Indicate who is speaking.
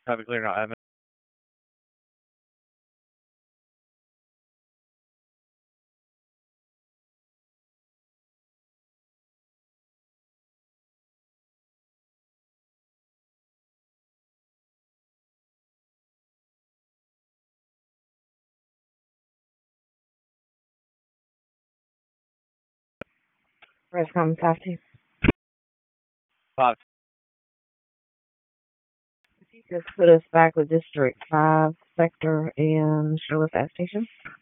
Speaker 1: Traffic clear now, Evan.
Speaker 2: Rescom 50.
Speaker 1: Five.
Speaker 2: Just put us back with District 5 sector and Sherwood Fast Station.